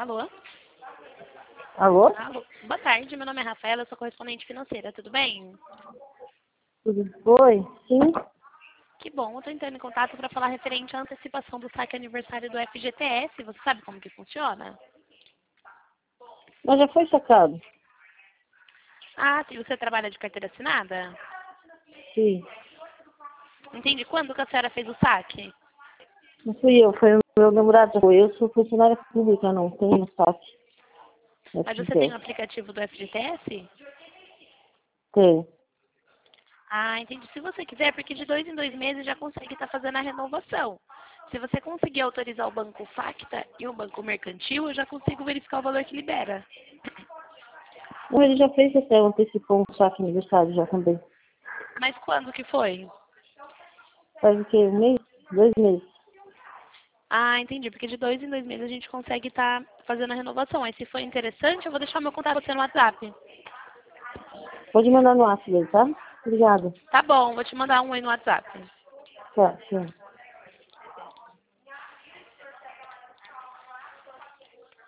Alô? Alô? Alô? Boa tarde, meu nome é Rafaela, eu sou correspondente financeira, tudo bem? Tudo oi? Sim? Que bom, eu estou entrando em contato para falar referente à antecipação do saque aniversário do FGTS. Você sabe como que funciona? Mas já foi sacado? Ah, se você trabalha de carteira assinada? Sim. Entendi. Quando que a senhora fez o saque? Não fui eu, foi o meu namorado. Eu sou funcionária pública, não tenho saque. Mas você tem o FGTS. aplicativo do FGTS? Tenho. Ah, entendi. Se você quiser, porque de 2 em 2 meses já consegue estar fazendo a renovação. Se você conseguir autorizar o Banco Facta e o Banco Mercantil, eu já consigo verificar o valor que libera. Não, ele já fez até, antecipou um saque aniversário já também. Mas quando que foi? Faz o quê? Um mês? 2 meses. Ah, entendi. Porque de 2 em 2 meses a gente consegue estar fazendo a renovação. Aí se for interessante, eu vou deixar meu contato pra você no WhatsApp. Pode mandar no WhatsApp, tá? Obrigada. Tá bom, vou te mandar um aí no WhatsApp. Tá, sim.